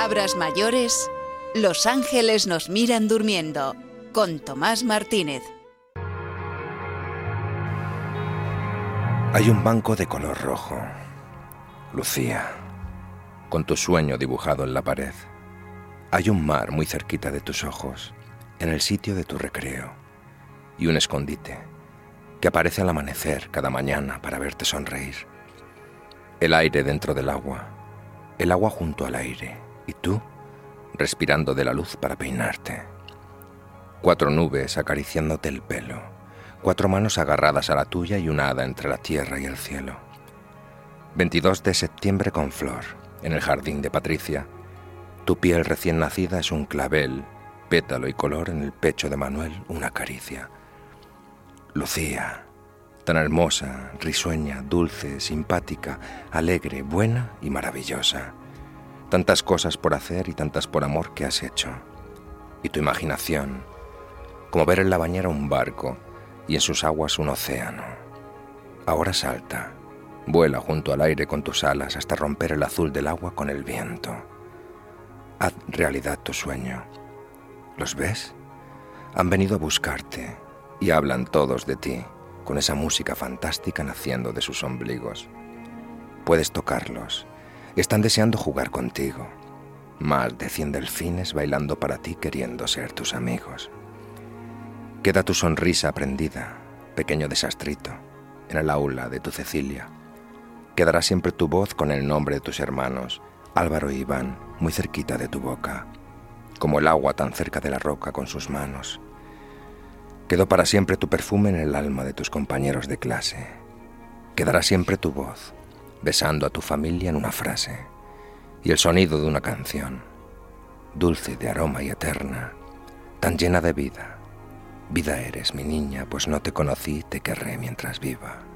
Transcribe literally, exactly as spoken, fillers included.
palabras mayores, los ángeles nos miran durmiendo, con Tomás Martínez. Hay un banco de color rojo, Lucía, con tu sueño dibujado en la pared. Hay un mar muy cerquita de tus ojos, en el sitio de tu recreo, y un escondite que aparece al amanecer cada mañana para verte sonreír. El aire dentro del agua, el agua junto al aire, y tú respirando de la luz para peinarte. Cuatro nubes acariciándote el pelo, cuatro manos agarradas a la tuya y una hada entre la tierra y el cielo. veintidós de septiembre con flor, en el jardín de Patricia. Tu piel recién nacida es un clavel, pétalo y color en el pecho de Manuel una caricia. Lucía, tan hermosa, risueña, dulce, simpática, alegre, buena y maravillosa. Tantas cosas por hacer y tantas por amor que has hecho. Y tu imaginación, como ver en la bañera un barco y en sus aguas un océano. Ahora salta, vuela junto al aire con tus alas hasta romper el azul del agua con el viento. Haz realidad tu sueño. ¿Los ves? Han venido a buscarte y hablan todos de ti, con esa música fantástica naciendo de sus ombligos. Puedes tocarlos. Están deseando jugar contigo. Más de cien delfines bailando para ti queriendo ser tus amigos. Queda tu sonrisa prendida, pequeño desastrito, en el aula de tu Cecilia. Quedará siempre tu voz con el nombre de tus hermanos, Álvaro y Iván, muy cerquita de tu boca, como el agua tan cerca de la roca con sus manos. Quedó para siempre tu perfume en el alma de tus compañeros de clase. Quedará siempre tu voz, besando a tu familia en una frase, y el sonido de una canción, dulce de aroma y eterna, tan llena de vida. Vida eres, mi niña, pues no te conocí, te querré mientras viva.